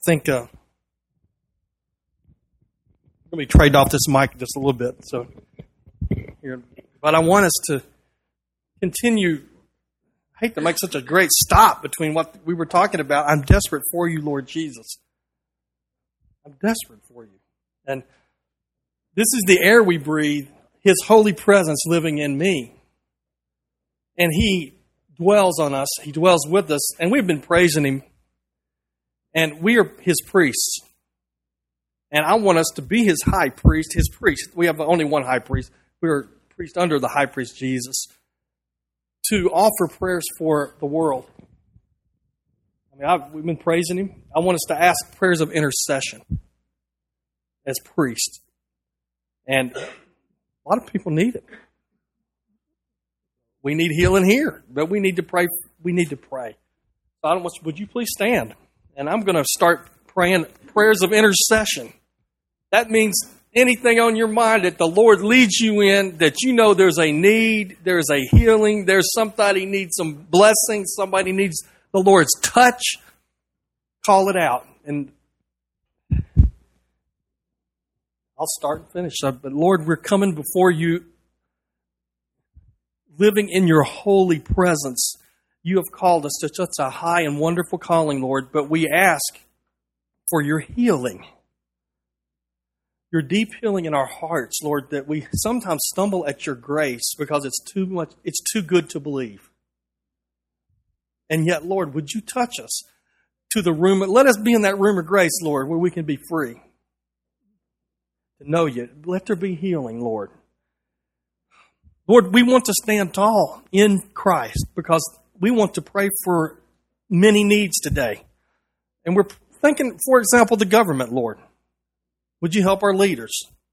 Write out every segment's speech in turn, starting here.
think let me trade off this mic just a little bit. So here, but I want us to continue. I hate to make such a great stop between what we were talking about. I'm desperate for you, Lord Jesus. I'm desperate for you. And this is the air we breathe, His holy presence living in me. And He dwells on us. He dwells with us. And we've been praising Him. And we are His priests. And I want us to be His high priest, His priest. We have only one high priest. We are priest under the high priest Jesus, to offer prayers for the world. We've been praising Him. I want us to ask prayers of intercession as priests. And a lot of people need it. We need healing here, but we need to pray. We need to pray. So would you please stand? And I'm going to start praying prayers of intercession. That means anything on your mind that the Lord leads you in, that you know there's a need, there's a healing, there's somebody needs some blessing, somebody needs the Lord's touch, call it out. And I'll start and finish up. But Lord, we're coming before you, living in your holy presence. You have called us to such a high and wonderful calling, Lord, but we ask for your healing. Your deep healing in our hearts, Lord, that we sometimes stumble at your grace because it's too good to believe. And yet, Lord, would you touch us to the room? Let us be in that room of grace, Lord, where we can be free to know you. Let there be healing, Lord. Lord, we want to stand tall in Christ because we want to pray for many needs today. And we're thinking, for example, the government, Lord. Would you help our leaders?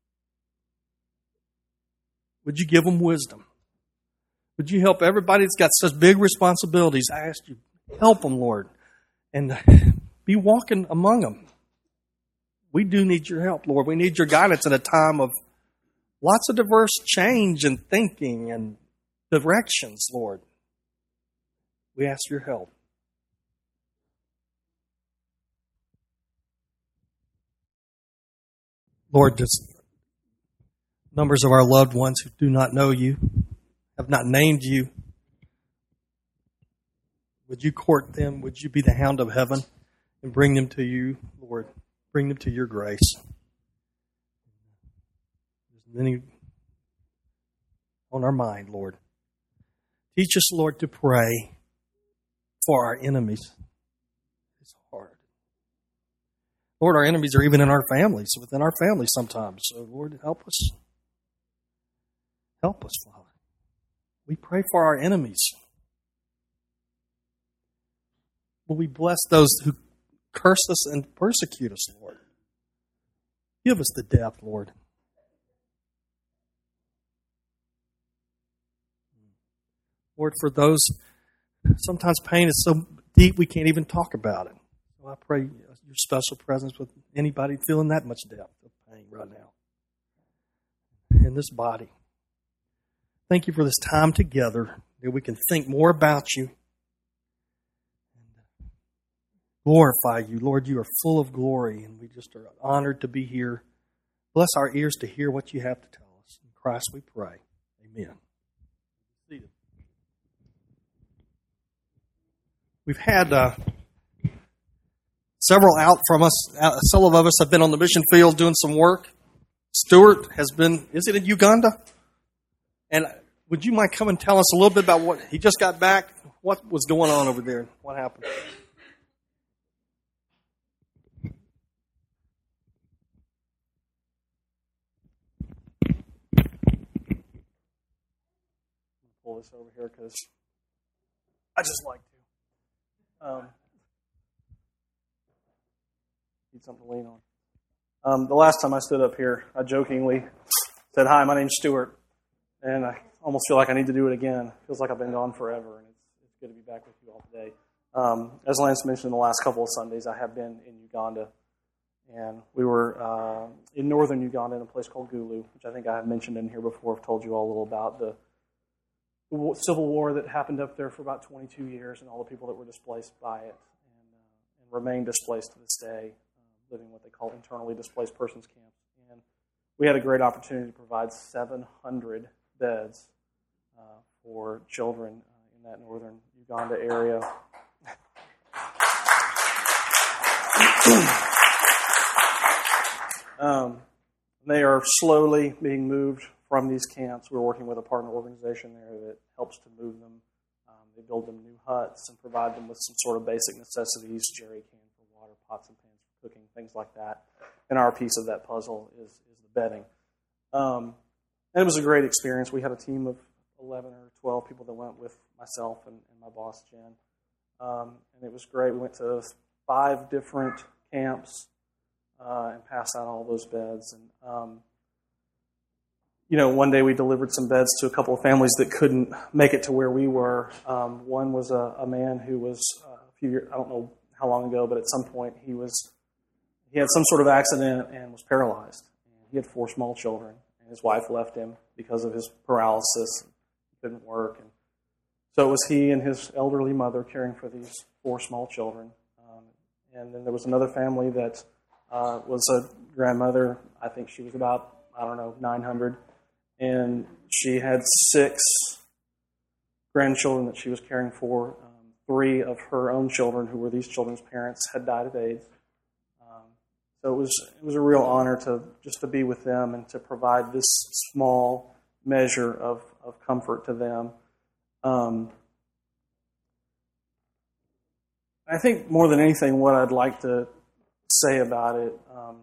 Would you give them wisdom? Would you help everybody that's got such big responsibilities? I ask you, help them, Lord, and be walking among them. We do need your help, Lord. We need your guidance in a time of lots of diverse change and thinking and directions, Lord. We ask your help. Lord, just numbers of our loved ones who do not know you, have not named you. Would you court them? Would you be the hound of heaven and bring them to you, Lord? Bring them to your grace. There's many on our mind, Lord. Teach us, Lord, to pray for our enemies. It's hard. Lord, our enemies are even in our families, within our families sometimes. So, Lord, help us. Help us, Father. We pray for our enemies. Will we bless those who curse us and persecute us, Lord? Give us the depth, Lord. Lord, for those, sometimes pain is so deep we can't even talk about it. So I pray your special presence with anybody feeling that much depth of pain right now in this body. Thank you for this time together that we can think more about you and glorify you. Lord, you are full of glory, and we just are honored to be here. Bless our ears to hear what you have to tell us. In Christ we pray. Amen. We've had several out from us. Several of us have been on the mission field doing some work. Stuart has been, is it in Uganda? And would you mind come and tell us a little bit about what, he just got back, what was going on over there? What happened? Pull this over here because I just like to. Need something to lean on. The last time I stood up here, I jokingly said, "Hi, my name's Stuart," and I almost feel like I need to do it again. It feels like I've been gone forever, and it's good to be back with you all today. As Lance mentioned, the last couple of Sundays I have been in Uganda, and we were in northern Uganda in a place called Gulu, which I think I have mentioned in here before. I've told you all a little about the civil war that happened up there for about 22 years and all the people that were displaced by it and remain displaced to this day. living in what they call internally displaced persons camps. And we had a great opportunity to provide 700 beds for children in that northern Uganda area. They are slowly being moved from these camps. We're working with a partner organization there that helps to move them. They build them new huts and provide them with some sort of basic necessities, jerry cans for water, pots and pans for cooking, things like that. And our piece of that puzzle is the bedding. And it was a great experience. We had a team of 11 or 12 people that went with myself and my boss, Jen. And it was great. We went to 5 different camps and passed out all those beds. And, one day we delivered some beds to a couple of families that couldn't make it to where we were. One was a man who was a few years, I don't know how long ago, but at some point he had some sort of accident and was paralyzed. And he had 4 small children, and his wife left him because of his paralysis. He couldn't work. And so it was he and his elderly mother caring for these 4 small children. And then there was another family that was a grandmother. I think she was about, 900. And she had 6 grandchildren that she was caring for. 3 of her own children, who were these children's parents, had died of AIDS. So it was a real honor to be with them and to provide this small measure of comfort to them. I think more than anything, what I'd like to say about it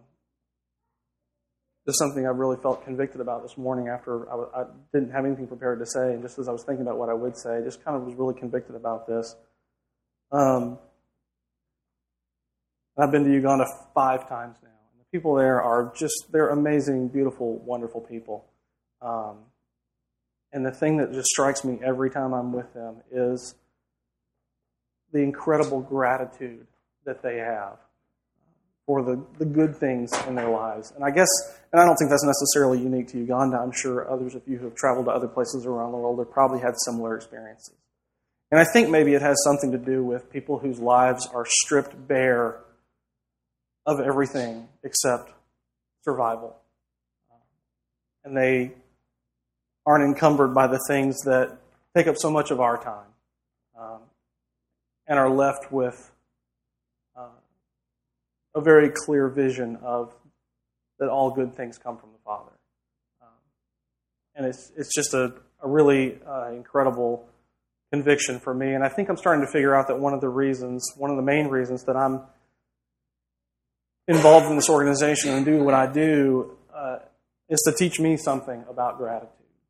is something I really felt convicted about this morning after I didn't have anything prepared to say, and just as I was thinking about what I would say, I just kind of was really convicted about this. I've been to Uganda 5 times now, and the people there they're amazing, beautiful, wonderful people. And the thing that just strikes me every time I'm with them is the incredible gratitude that they have for the good things in their lives. And I don't think that's necessarily unique to Uganda. I'm sure others of you who have traveled to other places around the world have probably had similar experiences. And I think maybe it has something to do with people whose lives are stripped bare of everything except survival. And they aren't encumbered by the things that take up so much of our time, and are left with a very clear vision of that all good things come from the Father. And it's just a really incredible conviction for me. And I think I'm starting to figure out that one of the main reasons that I'm involved in this organization and do what I do is to teach me something about gratitude.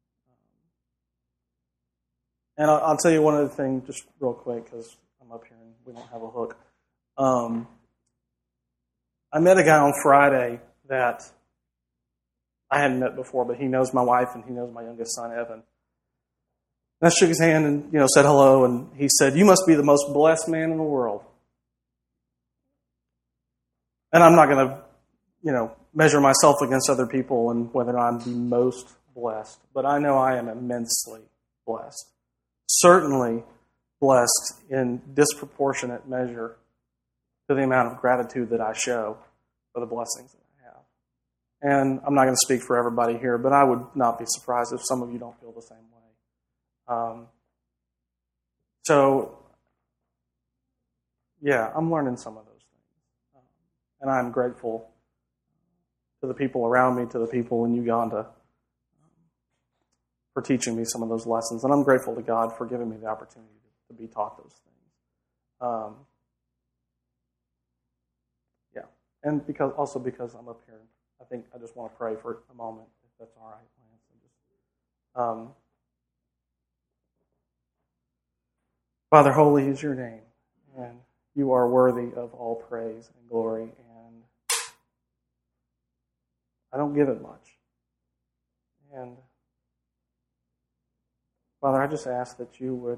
And I'll tell you one other thing just real quick, because I'm up here and we don't have a hook. I met a guy on Friday that I hadn't met before, but he knows my wife and he knows my youngest son, Evan. And I shook his hand and said hello, and he said, "You must be the most blessed man in the world." And I'm not going to, measure myself against other people and whether I'm the most blessed, but I know I am immensely blessed. Certainly blessed in disproportionate measure to the amount of gratitude that I show for the blessings that I have. And I'm not going to speak for everybody here, but I would not be surprised if some of you don't feel the same way. I'm learning some of those things. And I'm grateful to the people around me, to the people in Uganda, for teaching me some of those lessons. And I'm grateful to God for giving me the opportunity to be taught those things. And because I'm up here, I think I just want to pray for a moment, if that's all right, Lance. Father, holy is your name, and you are worthy of all praise and glory, and I don't give it much. And Father, I just ask that you would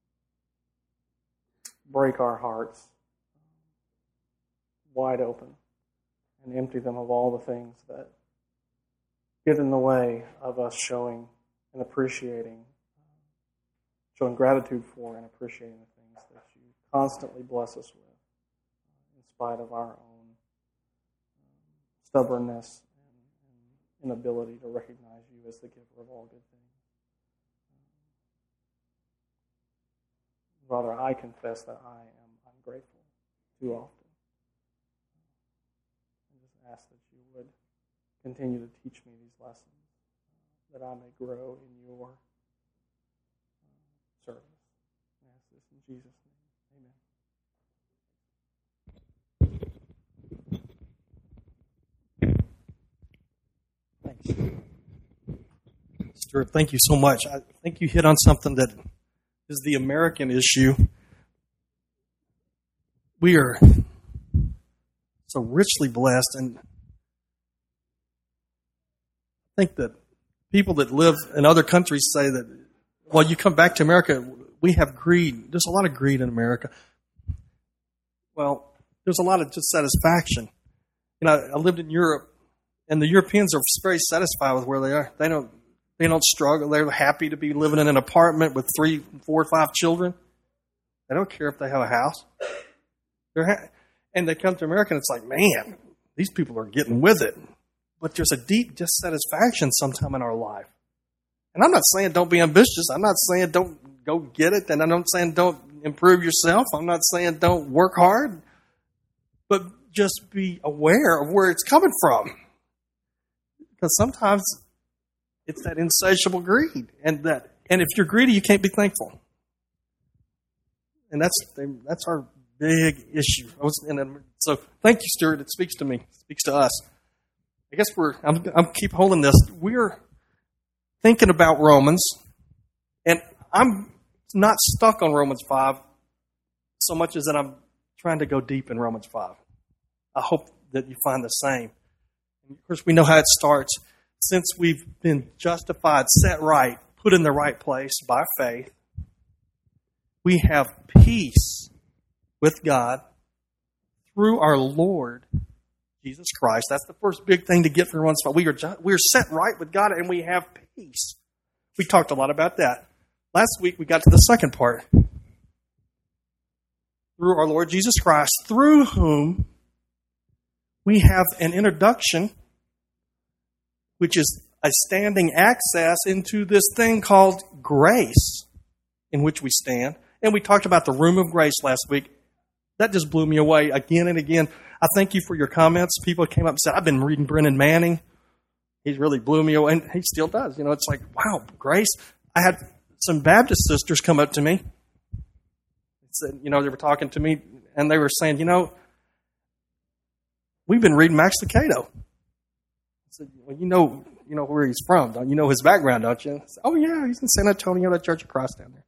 break our hearts wide open and empty them of all the things that get in the way of us showing and appreciating, showing gratitude for and appreciating the things that you constantly bless us with, in spite of our own stubbornness and inability to recognize you as the giver of all good things. Father, I confess that I am ungrateful too often. I just ask that you would continue to teach me these lessons, that I may grow in your service. I ask this in Jesus' name. Amen. Thanks. Stuart, thank you so much. I think you hit on something that is the American issue. We are so richly blessed, and I think that people that live in other countries say that, well, you come back to America, we have greed. There's a lot of greed in America. Well, there's a lot of dissatisfaction. You know, I lived in Europe, and the Europeans are very satisfied with where they are. They don't struggle. They're happy to be living in an apartment with 3, 4, 5 children. They don't care if they have a house. And they come to America, and it's like, man, these people are getting with it. But there's a deep dissatisfaction sometime in our life. And I'm not saying don't be ambitious. I'm not saying don't go get it. And I'm not saying don't improve yourself. I'm not saying don't work hard. But just be aware of where it's coming from. Because sometimes it's that insatiable greed. And if you're greedy, you can't be thankful. And that's our big issue. So thank you, Stuart. It speaks to me. It speaks to us. I guess I'm keep holding this. We're thinking about Romans, and I'm not stuck on Romans 5 so much as that I'm trying to go deep in Romans 5. I hope that you find the same. And of course, we know how it starts. Since we've been justified, set right, put in the right place by faith, we have peace with God through our Lord Jesus Christ. That's the first big thing to get from Romans 5. We are set right with God, and we have peace. We talked a lot about that. Last week, we got to the second part. Through our Lord Jesus Christ, through whom we have an introduction, which is a standing access into this thing called grace in which we stand. And we talked about the room of grace last week. That just blew me away again and again. I thank you for your comments. People came up and said, I've been reading Brennan Manning. He really blew me away, and he still does. You know, it's like, wow, grace. I had some Baptist sisters come up to me. They said, you know, they were talking to me, and they were saying, you know, we've been reading Max Lucado. I said, well, you know where he's from. Don't you know his background, don't you? I said, oh, yeah, he's in San Antonio at Church of Christ down there.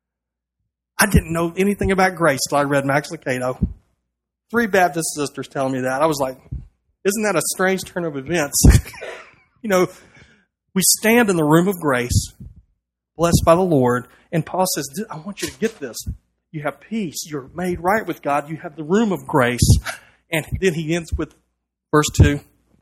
I didn't know anything about grace till I read Max Lucado. 3 Baptist sisters telling me that. I was like, isn't that a strange turn of events? You know, we stand in the room of grace, blessed by the Lord, and Paul says, I want you to get this. You have peace. You're made right with God. You have the room of grace. And then he ends with verse 2.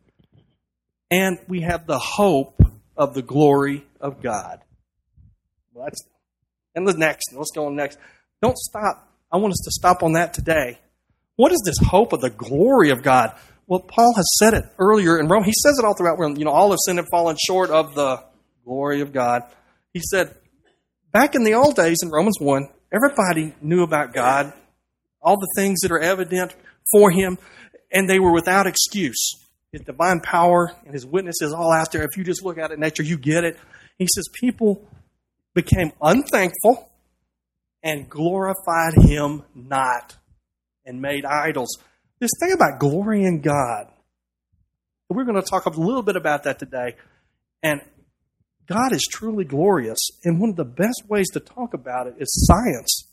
And we have the hope of the glory of God. Well, and the next. Let's go on next. Don't stop. I want us to stop on that today. What is this hope of the glory of God? Well, Paul has said it earlier in Rome. He says it all throughout. You know, all have sinned and fallen short of the glory of God. He said, back in the old days in Romans 1, everybody knew about God, all the things that are evident for him, and they were without excuse. His divine power and his witness is all out there. If you just look at it in nature, you get it. He says people became unthankful and glorified him not, and made idols. This thing about glorying God, we're going to talk a little bit about that today. And God is truly glorious. And one of the best ways to talk about it is science.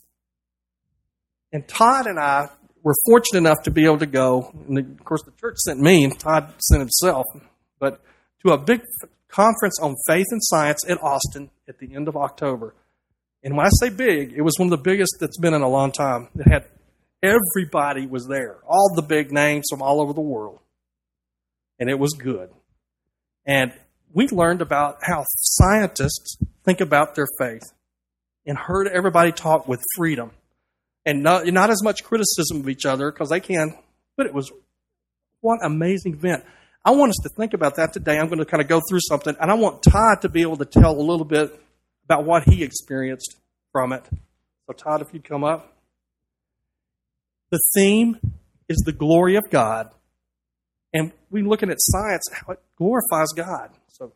And Todd and I were fortunate enough to be able to go. And of course, the church sent me, and Todd sent himself. But to a big conference on faith and science in Austin at the end of October. And when I say big, it was one of the biggest that's been in a long time. It had everybody was there, all the big names from all over the world. And it was good. And we learned about how scientists think about their faith and heard everybody talk with freedom. And not as much criticism of each other, because they can, but it was what an amazing event. I want us to think about that today. I'm going to kind of go through something, and I want Todd to be able to tell a little bit about what he experienced from it. So, Todd, if you'd come up. The theme is the glory of God, and we're looking at science, how it glorifies God. So,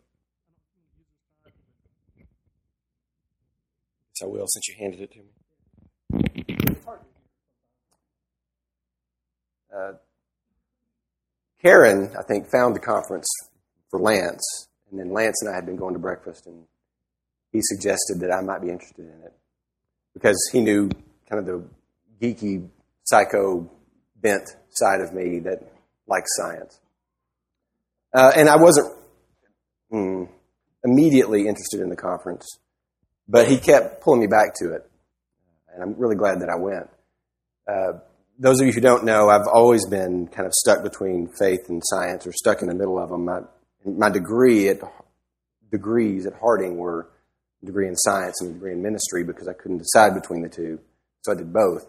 I will, since you handed it to me. Karen, I think, found the conference for Lance, and then Lance and I had been going to breakfast, and he suggested that I might be interested in it because he knew kind of the geeky, psycho bent side of me that likes science. And I wasn't immediately interested in the conference, but he kept pulling me back to it, and I'm really glad that I went. Those of you who don't know, I've always been kind of stuck between faith and science, or stuck in the middle of them. My degrees at Harding were a degree in science and a degree in ministry because I couldn't decide between the two, so I did both.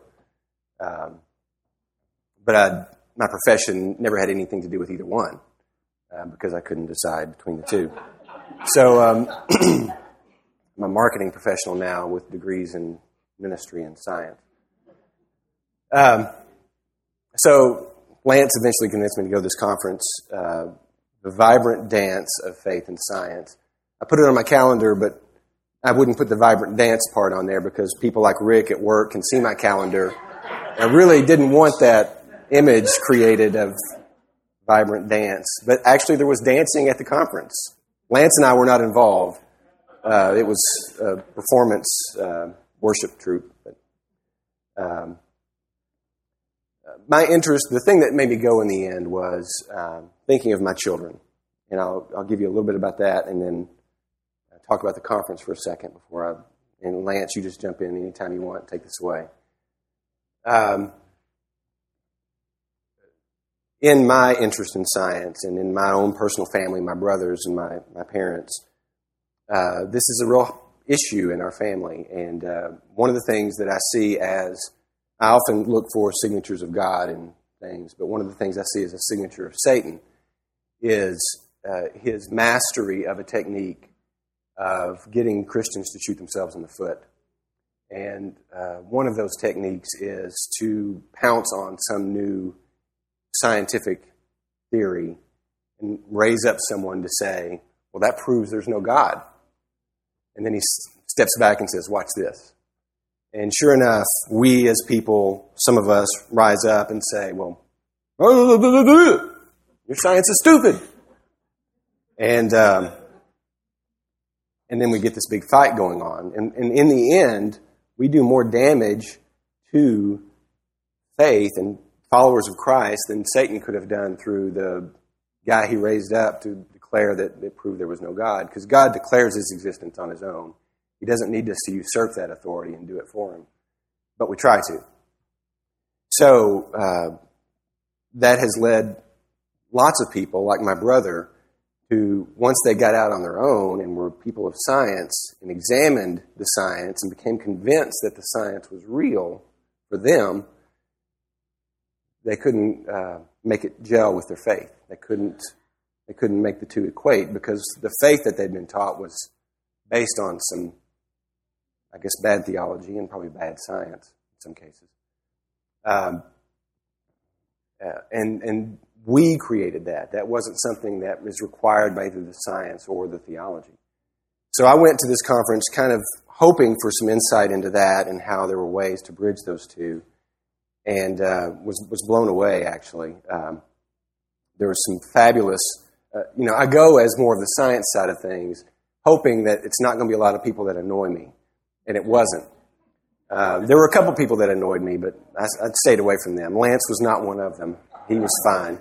But my profession never had anything to do with either one because I couldn't decide between the two. So I'm a marketing professional now with degrees in ministry and science. So Lance eventually convinced me to go to this conference, The Vibrant Dance of Faith and Science. I put it on my calendar, but I wouldn't put the vibrant dance part on there because people like Rick at work can see my calendar. I really didn't want that image created of vibrant dance. But actually there was dancing at the conference. Lance and I were not involved. It was a performance worship troupe. But, my interest, the thing that made me go in the end was thinking of my children. And I'll give you a little bit about that and then talk about the conference for a second and Lance, you just jump in anytime you want, take this away. In my interest in science and in my own personal family, my brothers and my parents, this is a real issue in our family. And one of the things that I see as, I often look for signatures of God in things, but one of the things I see as a signature of Satan is his mastery of a technique of getting Christians to shoot themselves in the foot. And one of those techniques is to pounce on some new scientific theory and raise up someone to say, well, that proves there's no God. And then he steps back and says, watch this. And sure enough, we as people, some of us rise up and say, well, your science is stupid. And then we get this big fight going on. And in the end, we do more damage to faith and followers of Christ than Satan could have done through the guy he raised up to declare that it proved there was no God. Because God declares his existence on his own. He doesn't need us to usurp that authority and do it for him. But we try to. So that has led lots of people, like my brother, who once they got out on their own and were people of science and examined the science and became convinced that the science was real for them, they couldn't make it gel with their faith. They couldn't make the two equate because the faith that they'd been taught was based on some, I guess, bad theology and probably bad science in some cases. And we created that. That wasn't something that was required by either the science or the theology. So I went to this conference kind of hoping for some insight into that and how there were ways to bridge those two, and was blown away, actually. There was some fabulous... I go as more of the science side of things, hoping that it's not going to be a lot of people that annoy me. And it wasn't. There were a couple people that annoyed me, but I stayed away from them. Lance was not one of them. He was fine.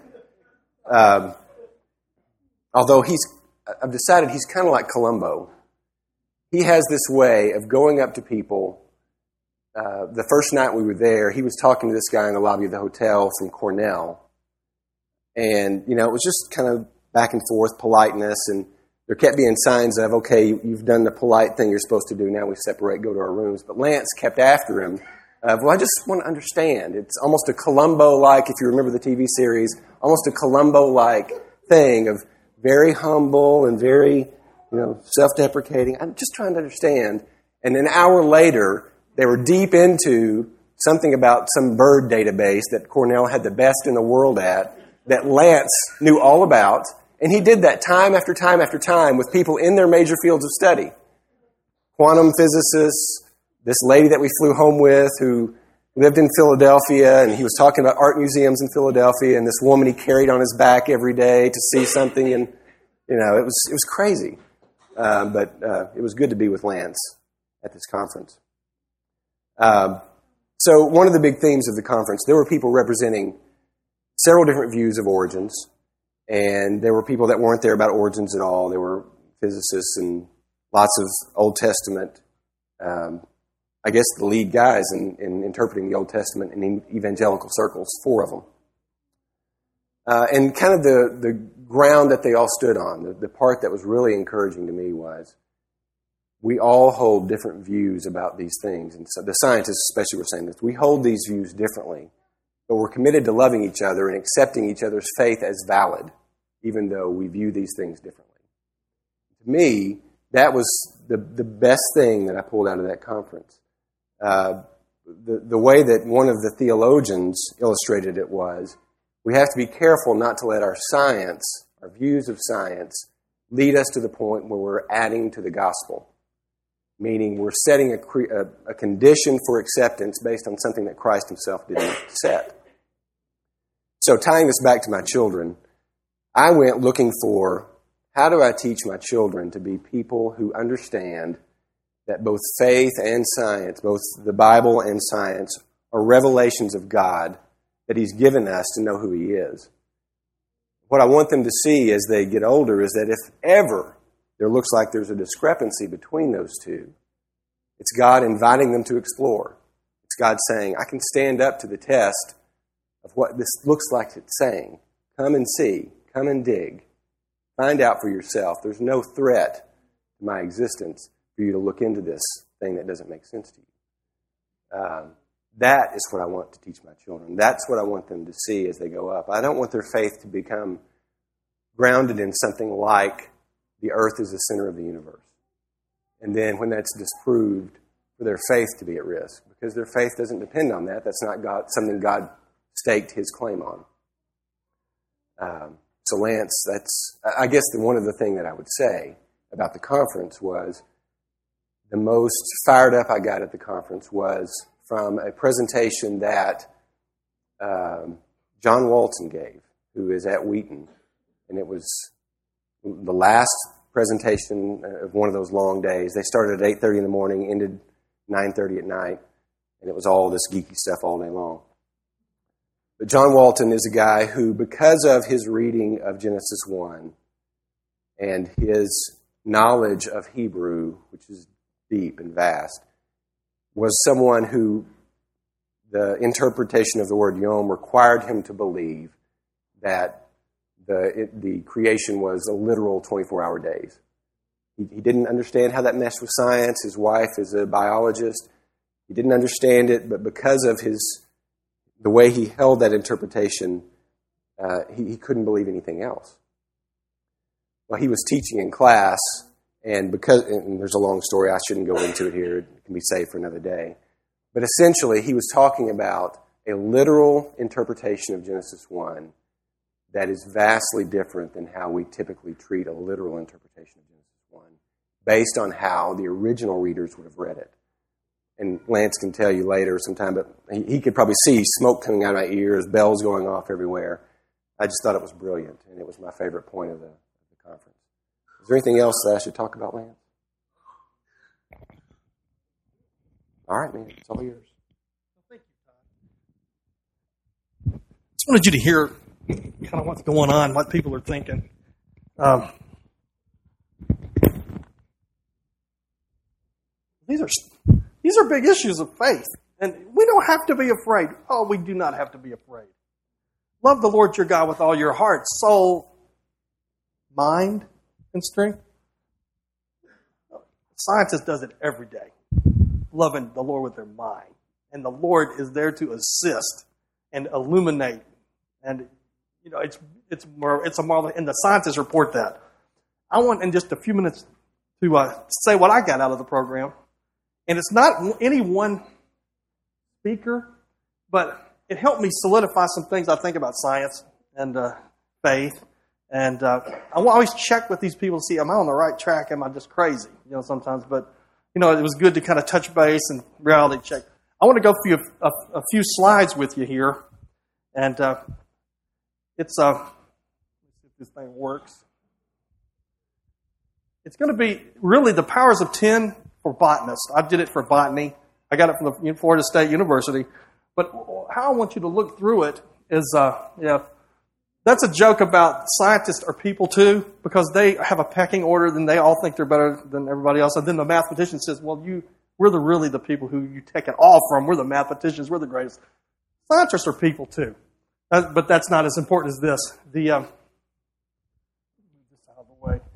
Although I've decided he's kind of like Columbo. He has this way of going up to people. The first night we were there, he was talking to this guy in the lobby of the hotel from Cornell. And, it was just kind of back and forth, politeness, and there kept being signs of, okay, you've done the polite thing you're supposed to do, now we separate, go to our rooms. But Lance kept after him. Well, I just want to understand. It's almost a Columbo-like, if you remember the TV series, almost a Columbo-like thing of very humble and very, self-deprecating. I'm just trying to understand. And an hour later, they were deep into something about some bird database that Cornell had the best in the world at, that Lance knew all about. And he did that time after time after time with people in their major fields of study. Quantum physicists, this lady that we flew home with who lived in Philadelphia, and he was talking about art museums in Philadelphia, and this woman he carried on his back every day to see something, and it was crazy. But it was good to be with Lance at this conference. So one of the big themes of the conference, there were people representing several different views of origins, and there were people that weren't there about origins at all. There were physicists and lots of Old Testament, I guess the lead guys in interpreting the Old Testament in evangelical circles, 4 of them. And kind of the ground that they all stood on, the part that was really encouraging to me was we all hold different views about these things. And so the scientists especially were saying this. We hold these views differently, but we're committed to loving each other and accepting each other's faith as valid, even though we view these things differently. To me, that was the best thing that I pulled out of that conference. The way that one of the theologians illustrated it was, we have to be careful not to let our science, our views of science, lead us to the point where we're adding to the gospel. Meaning we're setting a condition for acceptance based on something that Christ himself didn't set. So tying this back to my children, I went looking for, how do I teach my children to be people who understand that both faith and science, both the Bible and science, are revelations of God that he's given us to know who he is. What I want them to see as they get older is that if ever there looks like there's a discrepancy between those two, it's God inviting them to explore. It's God saying, I can stand up to the test of what this looks like it's saying. Come and see. Come and dig. Find out for yourself. There's no threat to my existence for you to look into this thing that doesn't make sense to you. That is what I want to teach my children. That's what I want them to see as they go up. I don't want their faith to become grounded in something like the earth is the center of the universe. And then when that's disproved, for their faith to be at risk. Because their faith doesn't depend on that. That's not something God staked his claim on. So Lance, I guess one of the things that I would say about the conference was the most fired up I got at the conference was from a presentation that John Walton gave, who is at Wheaton. And it was the last presentation of one of those long days. They started at 8:30 in the morning, ended 9:30 at night, and it was all this geeky stuff all day long. But John Walton is a guy who, because of his reading of Genesis 1 and his knowledge of Hebrew, which is deep and vast, was someone who the interpretation of the word yom required him to believe that the creation was a literal 24-hour days. He didn't understand how that meshed with science. His wife is a biologist. He didn't understand it, but because of the way he held that interpretation, he couldn't believe anything else. Well, he was teaching in class, and there's a long story, I shouldn't go into it here, it can be saved for another day. But essentially, he was talking about a literal interpretation of Genesis 1 that is vastly different than how we typically treat a literal interpretation of Genesis 1, based on how the original readers would have read it. And Lance can tell you later sometime, but he could probably see smoke coming out of my ears, bells going off everywhere. I just thought it was brilliant, and it was my favorite point of the conference. Is there anything else that I should talk about, Lance? All right, man, it's all yours. Thank you, Todd. Just wanted you to hear kind of what's going on, what people are thinking. These are big issues of faith, and we don't have to be afraid. Oh, we do not have to be afraid. Love the Lord your God with all your heart, soul, mind, and strength. Scientist does it every day, loving the Lord with their mind. And the Lord is there to assist and illuminate. And, it's a marvel, and the scientists report that. I want in just a few minutes to say what I got out of the program, and it's not any one speaker, but it helped me solidify some things I think about science and faith. And I always check with these people to see, am I on the right track? Am I just crazy? Sometimes. But, it was good to kind of touch base and reality check. I want to go through a few slides with you here. And let's see if this thing works. It's going to be really the powers of 10 for botanists. I did it for botany. I got it from the Florida State University. But how I want you to look through it is, that's a joke about scientists are people too, because they have a pecking order, then they all think they're better than everybody else. And then the mathematician says, well, we're really the people who you take it all from. We're the mathematicians. We're the greatest. Scientists are people too. But that's not as important as this. This out of the way.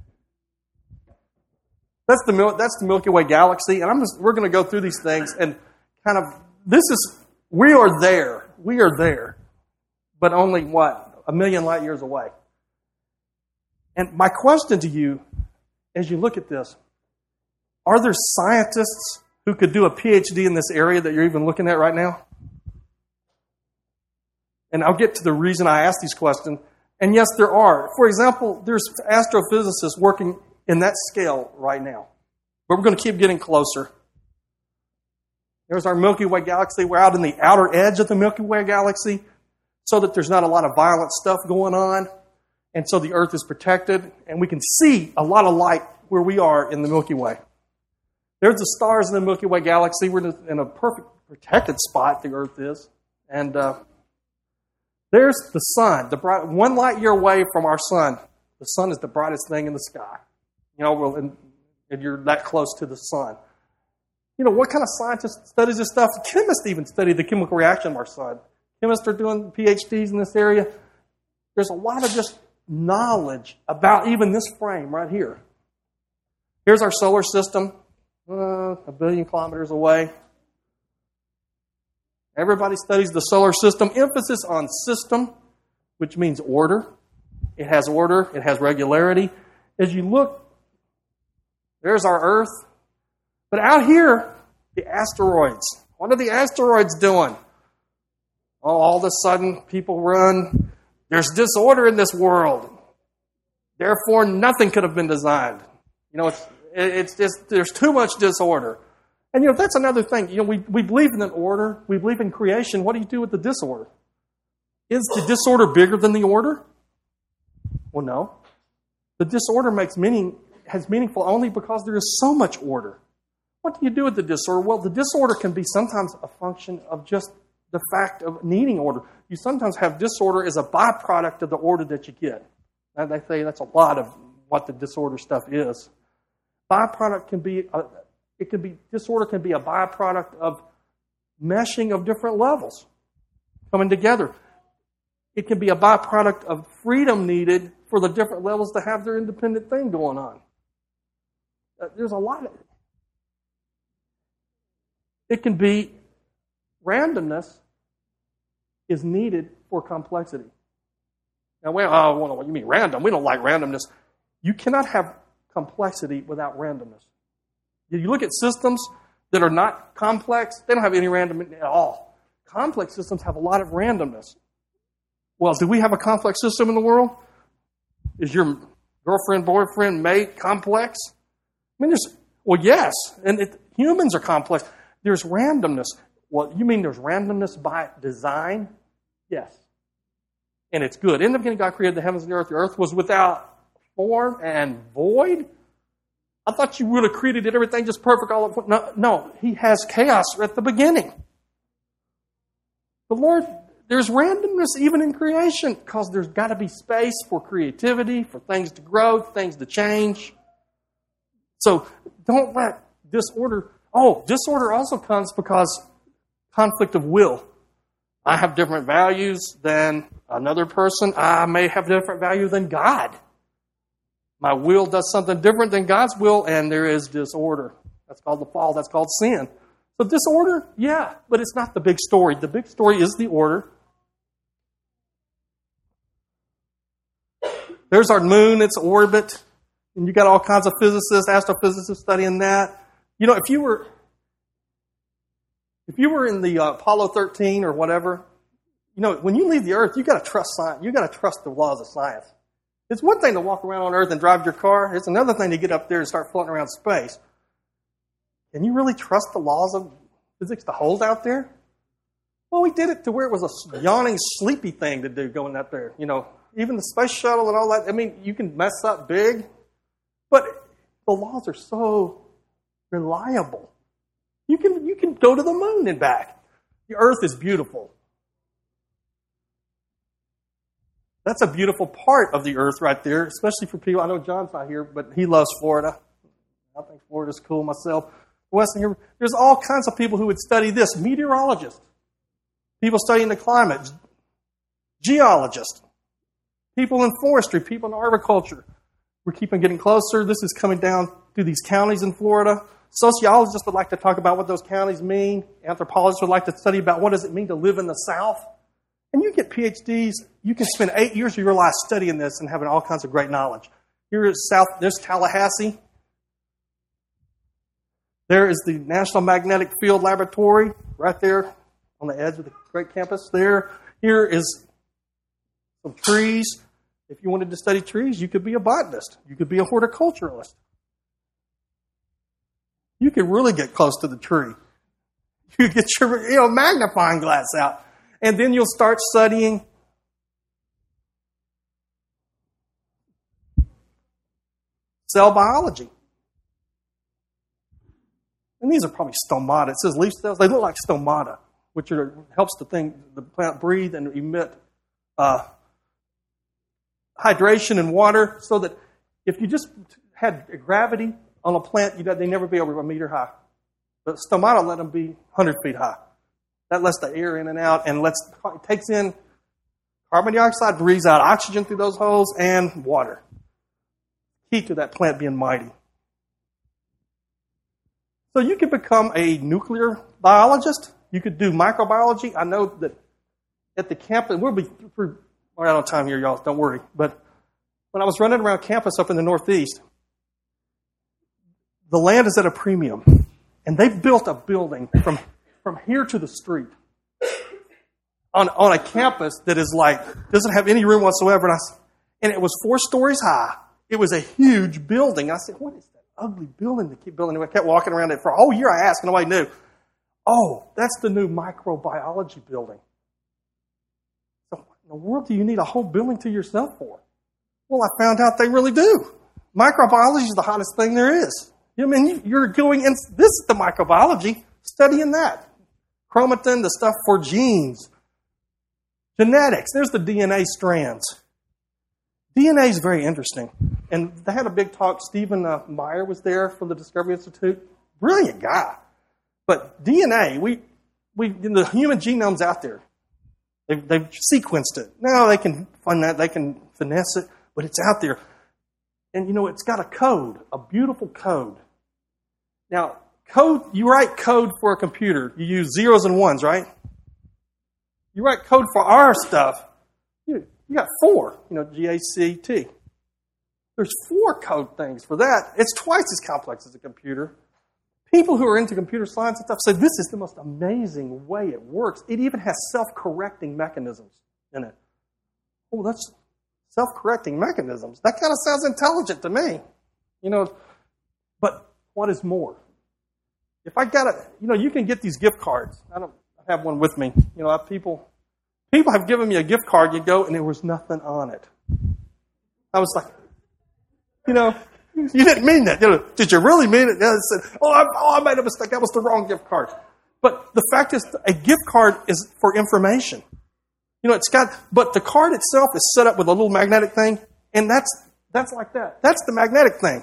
That's the Milky Way galaxy. And we're going to go through these things and kind of, we are there. We are there. But only what? 1 million light years away. And my question to you, as you look at this, are there scientists who could do a PhD in this area that you're even looking at right now? And I'll get to the reason I ask these questions. And yes, there are. For example, there's astrophysicists working in that scale right now. But we're going to keep getting closer. There's our Milky Way galaxy. We're out in the outer edge of the Milky Way galaxy, so that there's not a lot of violent stuff going on, and so the Earth is protected, and we can see a lot of light where we are in the Milky Way. There's the stars in the Milky Way galaxy. We're in a perfect protected spot, the Earth is. And there's the sun, 1 light year away from our sun. The sun is the brightest thing in the sky. And you're that close to the sun. What kind of scientist studies this stuff? Chemists even study the chemical reaction of our sun. Chemists are doing PhDs in this area. There's a lot of just knowledge about even this frame right here. Here's our solar system, 1 billion kilometers away. Everybody studies the solar system. Emphasis on system, which means order. It has order. It has regularity. As you look, there's our Earth. But out here, the asteroids. What are the asteroids doing? All of a sudden, people run. There's disorder in this world. Therefore, nothing could have been designed. It's just, there's too much disorder. And, that's another thing. We believe in an order. We believe in creation. What do you do with the disorder? Is the disorder bigger than the order? Well, no. The disorder has meaningful only because there is so much order. What do you do with the disorder? Well, the disorder can be sometimes a function of just the fact of needing order. You sometimes have disorder as a byproduct of the order that you get. And they say that's a lot of what the disorder stuff is. Disorder can be a byproduct of meshing of different levels coming together. It can be a byproduct of freedom needed for the different levels to have their independent thing going on. There's a lot of it. It can be randomness is needed for complexity. Now, what you mean random? We don't like randomness. You cannot have complexity without randomness. If you look at systems that are not complex, they don't have any randomness at all. Complex systems have a lot of randomness. Well, do we have a complex system in the world? Is your girlfriend, boyfriend, mate complex? Yes. And humans are complex. There's randomness. Well, you mean there's randomness by design? Yes. And it's good. In the beginning, God created the heavens and the earth. The earth was without form and void. I thought you would have created everything just perfect all at once. No, He has chaos at the beginning. The Lord, there's randomness even in creation because there's got to be space for creativity, for things to grow, things to change. So don't let disorder... disorder also comes because conflict of will. I have different values than another person. I may have different value than God. My will does something different than God's will, and there is disorder. That's called the fall. That's called sin. So disorder, yeah, but it's not the big story. The big story is the order. There's our moon, its orbit. And you got all kinds of physicists, astrophysicists studying that. You know, if you were in the Apollo 13 or whatever, you know, when you leave the Earth, you got to trust science. You got to trust the laws of science. It's one thing to walk around on Earth and drive your car. It's another thing to get up there and start floating around space. Can you really trust the laws of physics to hold out there? Well, we did it to where it was a yawning, sleepy thing to do going up there. You know, even the space shuttle and all that. I mean, you can mess up big, but the laws are so reliable. You can go to the moon and back. The Earth is beautiful. That's a beautiful part of the Earth right there, especially for people. I know John's not here, but he loves Florida. I think Florida's cool myself. Western here, there's all kinds of people who would study this. Meteorologists, people studying the climate, geologists, people in forestry, people in agriculture. We're getting closer. This is coming down through these counties in Florida. Sociologists would like to talk about what those counties mean. Anthropologists would like to study about what does it mean to live in the South. And you get PhDs. You can spend 8 years of your life studying this and having all kinds of great knowledge. There's Tallahassee. There is the National Magnetic Field Laboratory right there on the edge of the great campus there. Here is some trees. If you wanted to study trees, you could be a botanist. You could be a horticulturalist. You could really get close to the tree. You get your magnifying glass out. And then you'll start studying cell biology. And these are probably stomata. It says leaf cells. They look like stomata, which helps the plant breathe and emit hydration and water, so that if you just had gravity on a plant, they'd never be over a meter high. But stomata let them be 100 feet high. That lets the air in and out and takes in carbon dioxide, breathes out oxygen through those holes, and water. Key to that plant being mighty. So you could become a nuclear biologist. You could do microbiology. I know that at the campus, we'll be through, we're out on time here, y'all, don't worry. But when I was running around campus up in the Northeast, the land is at a premium. And they built a building from here to the street on a campus that is doesn't have any room whatsoever. And it was 4 stories high. It was a huge building. I said, what is that ugly building to keep building? I kept walking around it for a whole year. I asked, and nobody knew. Oh, that's the new microbiology building. So what in the world do you need a whole building to yourself for? Well, I found out they really do. Microbiology is the hottest thing there is. I mean, you're going in, this is the microbiology, studying that. Chromatin, the stuff for genes. Genetics, there's the DNA strands. DNA is very interesting. And they had a big talk. Stephen Meyer was there from the Discovery Institute. Brilliant guy. But DNA, the human genome's out there. They've sequenced it. Now they can find that, they can finesse it, but it's out there. And it's got a code, a beautiful code. Now, you write code for a computer. You use zeros and ones, right? You write code for our stuff. You got 4, GACT. There's 4 code things for that. It's twice as complex as a computer. People who are into computer science and stuff say this is the most amazing way it works. It even has self-correcting mechanisms in it. Oh, that's self-correcting mechanisms. That kind of sounds intelligent to me. But what is more? If I got you can get these gift cards. I have one with me. People have given me a gift card. You go, and there was nothing on it. I was like, you didn't mean that. Did you really mean it? I said, I made a mistake. That was the wrong gift card. But the fact is, a gift card is for information. But the card itself is set up with a little magnetic thing, and that's like that. That's the magnetic thing.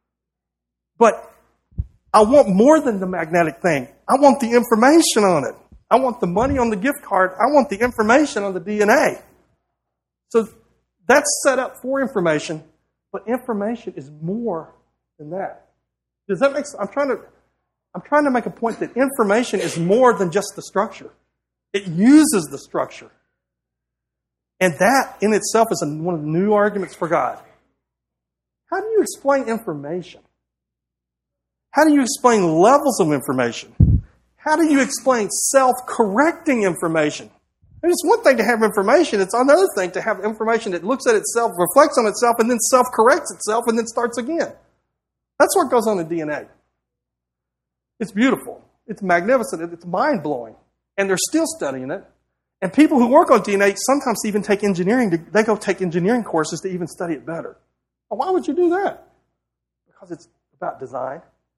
But I want more than the magnetic thing. I want the information on it. I want the money on the gift card. I want the information on the DNA. So that's set up for information, but information is more than that. Does that make sense? I'm trying to make a point that information is more than just the structure. It uses the structure. And that in itself is one of the new arguments for God. How do you explain information? How do you explain levels of information? How do you explain self-correcting information? And it's one thing to have information. It's another thing to have information that looks at itself, reflects on itself, and then self-corrects itself, and then starts again. That's what goes on in DNA. It's beautiful. It's magnificent. It's mind-blowing. And they're still studying it. And people who work on DNA sometimes even take engineering. They go take engineering courses to even study it better. Well, why would you do that? Because it's about design.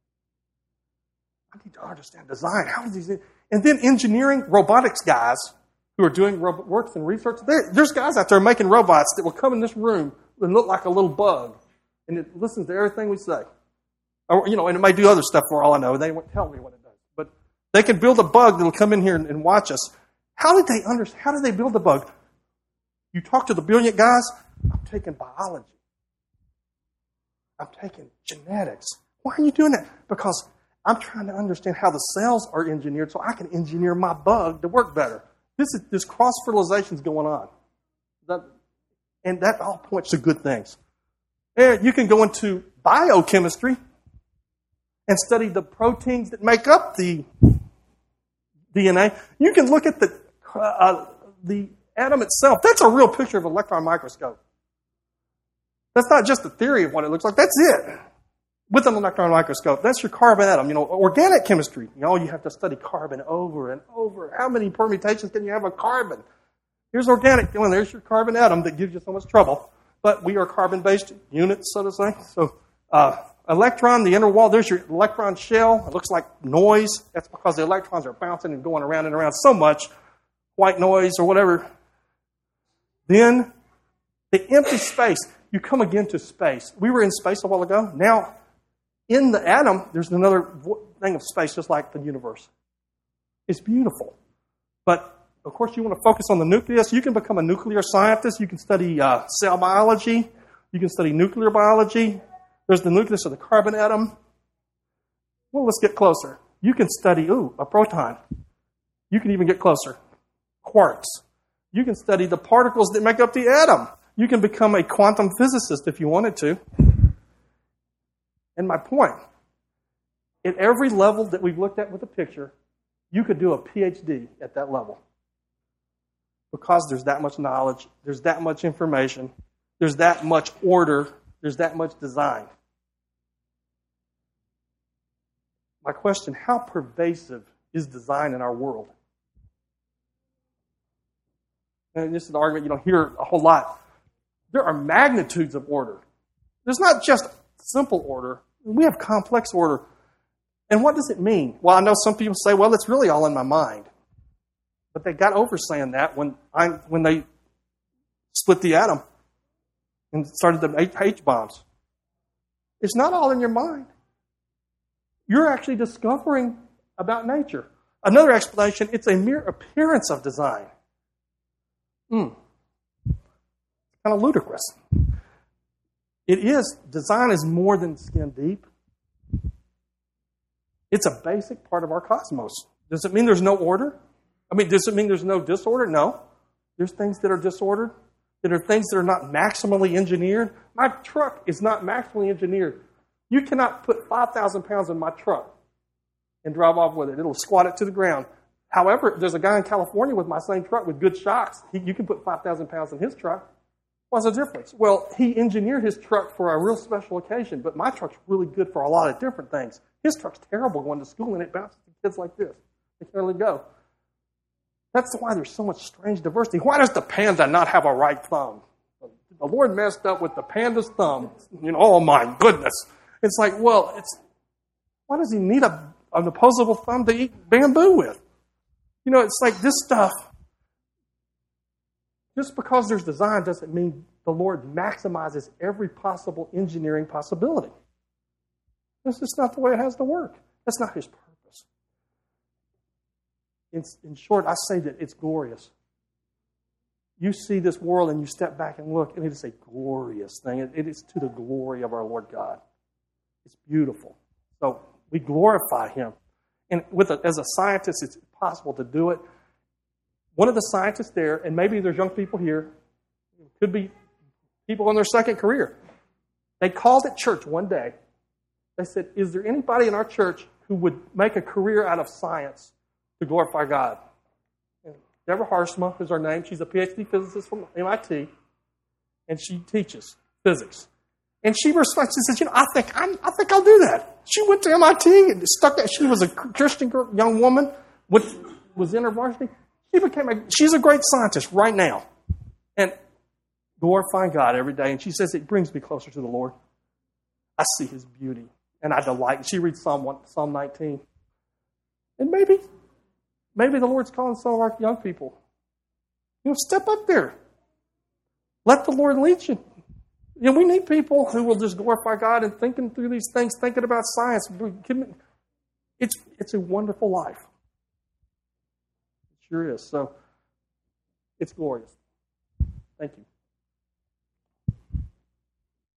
I need to understand design. How does these? And then engineering, robotics guys who are doing works and research. There's guys out there making robots that will come in this room and look like a little bug, and it listens to everything we say. Or, and it may do other stuff for all I know. They won't tell me what it does. But they can build a bug that will come in here and watch us. How did they understand? How did they build the bug? You talk to the brilliant guys. I'm taking biology. I'm taking genetics. Why are you doing that? Because I'm trying to understand how the cells are engineered so I can engineer my bug to work better. This cross-fertilization is going on. And that all points to good things. And you can go into biochemistry and study the proteins that make up the DNA. You can look at the atom itself. That's a real picture of an electron microscope. That's not just a theory of what it looks like. That's it. With an electron microscope, that's your carbon atom. Organic chemistry. You have to study carbon over and over. How many permutations can you have of carbon? Here's organic. There's your carbon atom that gives you so much trouble. But we are carbon-based units, so to say. So, electron, the inner wall, there's your electron shell. It looks like noise. That's because the electrons are bouncing and going around and around so much. White noise or whatever. Then, the empty space. You come again to space. We were in space a while ago. Now, in the atom, there's another thing of space, just like the universe. It's beautiful. But, of course, you want to focus on the nucleus. You can become a nuclear scientist. You can study cell biology. You can study nuclear biology. There's the nucleus of the carbon atom. Well, let's get closer. You can study, a proton. You can even get closer. Quarks. You can study the particles that make up the atom. You can become a quantum physicist if you wanted to. And my point, at every level that we've looked at with the picture, you could do a PhD at that level. Because there's that much knowledge, there's that much information, there's that much order, there's that much design. My question, how pervasive is design in our world? And this is an argument you don't hear a whole lot. There are magnitudes of order. There's not just simple order. We have complex order. And what does it mean? Well, I know some people say, well, it's really all in my mind. But they got over saying that when they split the atom and started the H-bombs. It's not all in your mind. You're actually discovering about nature. Another explanation, it's a mere appearance of design. Kind of ludicrous. Design is more than skin deep. It's a basic part of our cosmos. Does it mean there's no order? Does it mean there's no disorder? No. There's things that are disordered. There are things that are not maximally engineered. My truck is not maximally engineered. You cannot put 5,000 pounds in my truck and drive off with it. It'll squat it to the ground. However, there's a guy in California with my same truck with good shocks. You can put 5,000 pounds in his truck. What's the difference? Well, he engineered his truck for a real special occasion, but my truck's really good for a lot of different things. His truck's terrible going to school, and it bounces to kids like this. They can really go. That's why there's so much strange diversity. Why does the panda not have a right thumb? The Lord messed up with the panda's thumb. Oh my goodness. It's like, well, why does he need an opposable thumb to eat bamboo with? It's like this stuff. Just because there's design doesn't mean the Lord maximizes every possible engineering possibility. That's just not the way it has to work. That's not His purpose. In short, I say that it's glorious. You see this world and you step back and look, and it is a glorious thing. It is to the glory of our Lord God. It's beautiful. So we glorify Him. And as a scientist, it's possible to do it. One of the scientists there, and maybe there's young people here, Could be people in their second career. They called at church one day. They said, is there anybody in our church who would make a career out of science to glorify God? And Deborah Harsma is her name. She's a PhD physicist from MIT, and she teaches physics. And she responded. She said, I think I'll do that. She went to MIT and stuck that. She was a Christian young woman, was in her varsity. She's a great scientist right now, and glorifying God every day. And she says, it brings me closer to the Lord. I see His beauty, and I delight. She reads Psalm 19. And maybe the Lord's calling some of our young people. Step up there. Let the Lord lead you. We need people who will just glorify God and thinking through these things, thinking about science. It's a wonderful life. It sure is. So, it's glorious. Thank you.